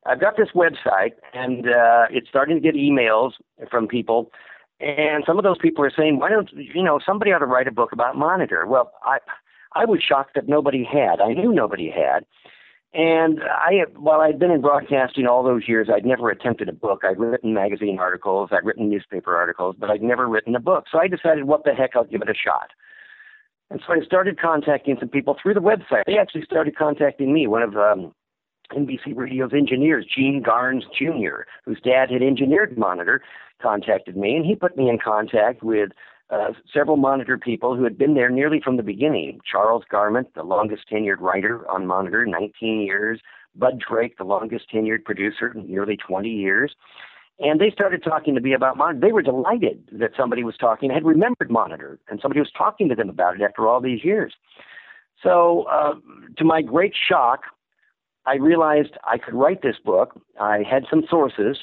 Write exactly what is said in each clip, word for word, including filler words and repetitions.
I've got this website, and uh, it's starting to get emails from people. And some of those people are saying, why don't, you know, somebody ought to write a book about Monitor. Well, I, I was shocked that nobody had. I knew nobody had. And I, while I'd been in broadcasting all those years, I'd never attempted a book. I'd written magazine articles, I'd written newspaper articles, but I'd never written a book. So I decided, what the heck, I'll give it a shot. And so I started contacting some people through the website. They actually started contacting me. One of um, N B C Radio's engineers, Gene Garnes Junior, whose dad had engineered Monitor, contacted me, and he put me in contact with uh, several Monitor people who had been there nearly from the beginning. Charles Garment, the longest tenured writer on Monitor, nineteen years. Bud Drake, the longest tenured producer, nearly twenty years. And they started talking to me about Monitor. They were delighted that somebody was talking, had remembered Monitor, and somebody was talking to them about it after all these years. So uh, to my great shock, I realized I could write this book. I had some sources,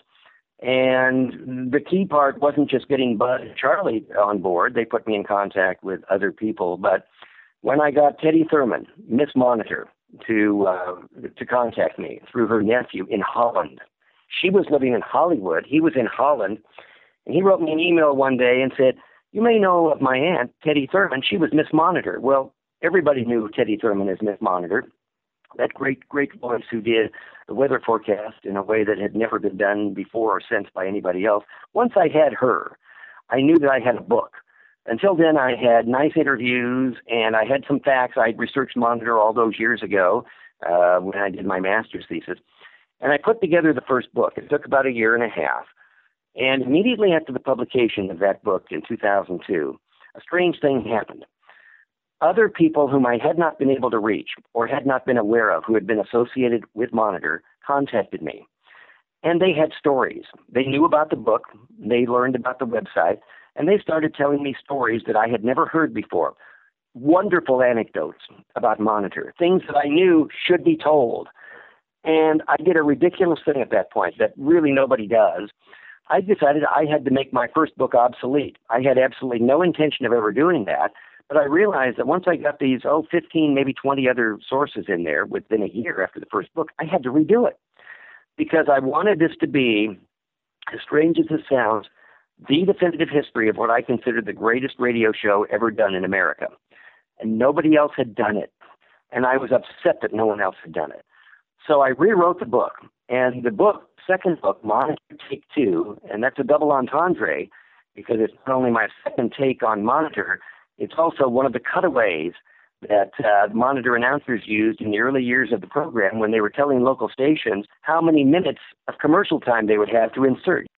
and the key part wasn't just getting Bud and Charlie on board. They put me in contact with other people. But when I got Teddy Thurman, Miss Monitor, to uh, to contact me through her nephew in Holland. She was living in Hollywood. He was in Holland. And he wrote me an email one day and said, you may know of my aunt, Teddy Thurman. She was Miss Monitor. Well, everybody knew Teddy Thurman as Miss Monitor. That great, great voice who did the weather forecast in a way that had never been done before or since by anybody else. Once I had her, I knew that I had a book. Until then, I had nice interviews, and I had some facts. I researched Monitor all those years ago uh, when I did my master's thesis. And I put together the first book. It took about a year and a half. And immediately after the publication of that book in two thousand two, a strange thing happened. Other people whom I had not been able to reach or had not been aware of who had been associated with Monitor contacted me. And they had stories. They knew about the book. They learned about the website. And they started telling me stories that I had never heard before. Wonderful anecdotes about Monitor, things that I knew should be told. And I did a ridiculous thing at that point that really nobody does. I decided I had to make my first book obsolete. I had absolutely no intention of ever doing that. But I realized that once I got these, oh, fifteen, maybe twenty other sources in there within a year after the first book, I had to redo it. Because I wanted this to be, as strange as this sounds, the definitive history of what I consider the greatest radio show ever done in America. And nobody else had done it. And I was upset that no one else had done it. So I rewrote the book. And the book, second book, Monitor Take Two, and that's a double entendre because it's not only my second take on Monitor, it's also one of the cutaways that uh, Monitor announcers used in the early years of the program when they were telling local stations how many minutes of commercial time they would have to insert.